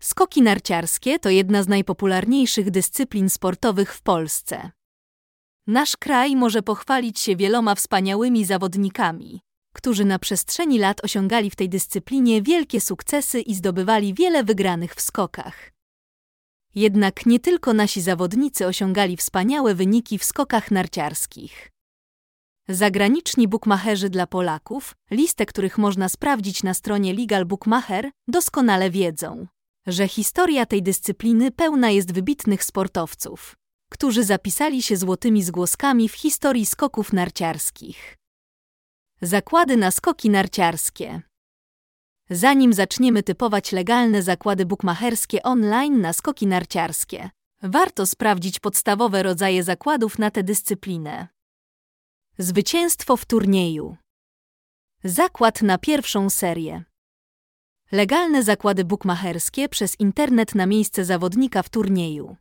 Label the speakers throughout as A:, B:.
A: Skoki narciarskie to jedna z najpopularniejszych dyscyplin sportowych w Polsce. Nasz kraj może pochwalić się wieloma wspaniałymi zawodnikami, którzy na przestrzeni lat osiągali w tej dyscyplinie wielkie sukcesy i zdobywali wiele wygranych w skokach. Jednak nie tylko nasi zawodnicy osiągali wspaniałe wyniki w skokach narciarskich. Zagraniczni bukmacherzy dla Polaków, listę których można sprawdzić na stronie Legal Bookmacher, doskonale wiedzą, że historia tej dyscypliny pełna jest wybitnych sportowców, którzy zapisali się złotymi zgłoskami w historii skoków narciarskich. Zakłady na skoki narciarskie. Zanim zaczniemy typować legalne zakłady bukmacherskie online na skoki narciarskie, warto sprawdzić podstawowe rodzaje zakładów na tę dyscyplinę. Zwycięstwo w turnieju. Zakład na pierwszą serię. Legalne zakłady bukmacherskie przez internet na miejsce zawodnika w turnieju.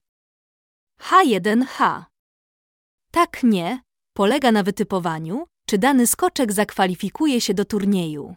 A: H1H. Tak, nie, polega na wytypowaniu, czy dany skoczek zakwalifikuje się do turnieju.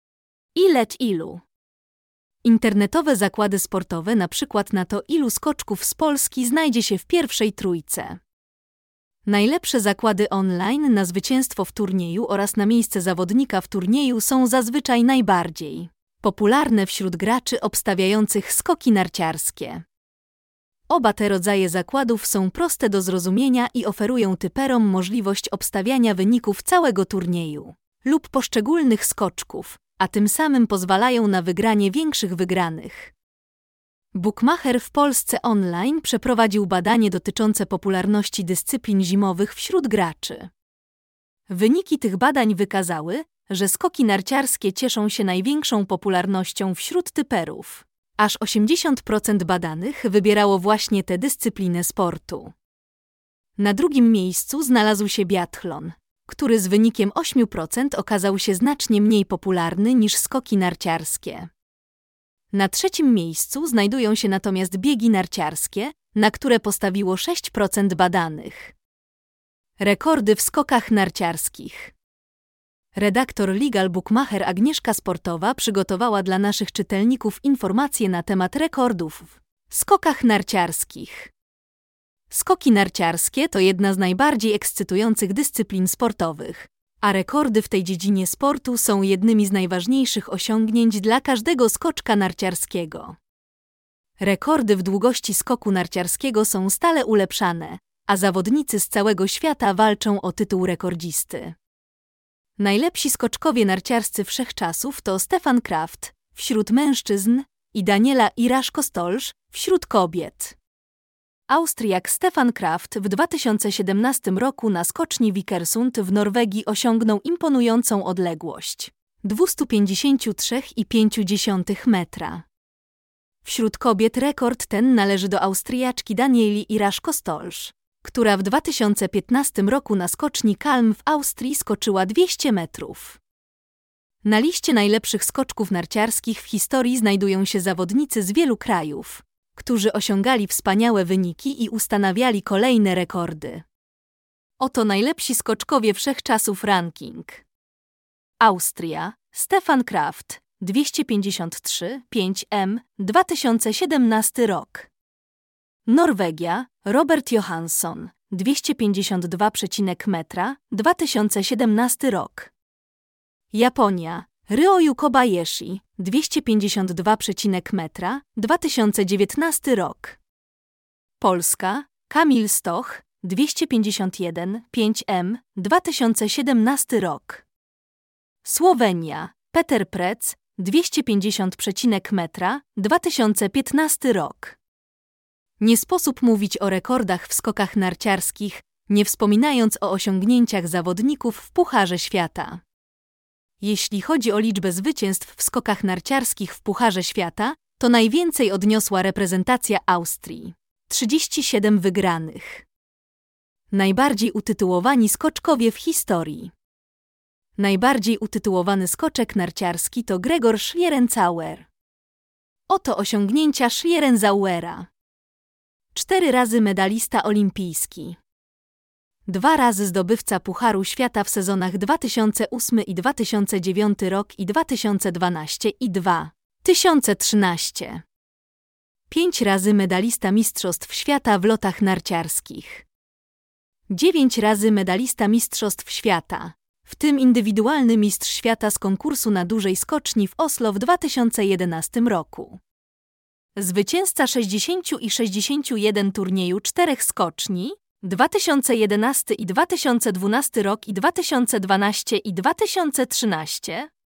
A: Ilu. Internetowe zakłady sportowe na przykład na to, ilu skoczków z Polski znajdzie się w pierwszej trójce. Najlepsze zakłady online na zwycięstwo w turnieju oraz na miejsce zawodnika w turnieju są zazwyczaj najbardziej popularne wśród graczy obstawiających skoki narciarskie. Oba te rodzaje zakładów są proste do zrozumienia i oferują typerom możliwość obstawiania wyników całego turnieju lub poszczególnych skoczków, a tym samym pozwalają na wygranie większych wygranych. Bookmacher w Polsce Online przeprowadził badanie dotyczące popularności dyscyplin zimowych wśród graczy. Wyniki tych badań wykazały, że skoki narciarskie cieszą się największą popularnością wśród typerów. Aż 80% badanych wybierało właśnie tę dyscyplinę sportu. Na drugim miejscu znalazł się biathlon, który z wynikiem 8% okazał się znacznie mniej popularny niż skoki narciarskie. Na trzecim miejscu znajdują się natomiast biegi narciarskie, na które postawiło 6% badanych. Rekordy w skokach narciarskich. Redaktor Legal Bookmacher Agnieszka Sportowa przygotowała dla naszych czytelników informacje na temat rekordów w skokach narciarskich. Skoki narciarskie to jedna z najbardziej ekscytujących dyscyplin sportowych, a rekordy w tej dziedzinie sportu są jednymi z najważniejszych osiągnięć dla każdego skoczka narciarskiego. Rekordy w długości skoku narciarskiego są stale ulepszane, a zawodnicy z całego świata walczą o tytuł rekordzisty. Najlepsi skoczkowie narciarscy wszechczasów to Stefan Kraft wśród mężczyzn i Daniela Iraschko-Stolz wśród kobiet. Austriak Stefan Kraft w 2017 roku na skoczni Vikersund w Norwegii osiągnął imponującą odległość 253,5 metra. Wśród kobiet rekord ten należy do Austriaczki Danieli Iraschko-Stolz, która w 2015 roku na skoczni Kalm w Austrii skoczyła 200 metrów. Na liście najlepszych skoczków narciarskich w historii znajdują się zawodnicy z wielu krajów, którzy osiągali wspaniałe wyniki i ustanawiali kolejne rekordy. Oto najlepsi skoczkowie wszechczasów ranking. Austria, Stefan Kraft, 253,5 m, 2017 rok. Norwegia, Robert Johansson, 252 metra, 2017 rok. Japonia, Ryoyu Kobayashi, 252 metra, 2019 rok. Polska, Kamil Stoch, 251,5 m, 2017 rok. Słowenia, Peter Prec, 250 metra, 2015 rok. Nie sposób mówić o rekordach w skokach narciarskich, nie wspominając o osiągnięciach zawodników w Pucharze Świata. Jeśli chodzi o liczbę zwycięstw w skokach narciarskich w Pucharze Świata, to najwięcej odniosła reprezentacja Austrii – 37 wygranych. Najbardziej utytułowani skoczkowie w historii. Najbardziej utytułowany skoczek narciarski to Gregor Schlierenzauer. Oto osiągnięcia Schlierenzauera. 4 razy medalista olimpijski. 2 razy zdobywca Pucharu Świata w sezonach 2008 i 2009 rok i 2012 i 2013. 5 razy medalista Mistrzostw Świata w lotach narciarskich. 9 razy medalista Mistrzostw Świata, w tym indywidualny mistrz świata z konkursu na dużej skoczni w Oslo w 2011 roku. Zwycięzca 60 i 61 turnieju 4 skoczni, 2011 i 2012 rok i 2012 i 2013,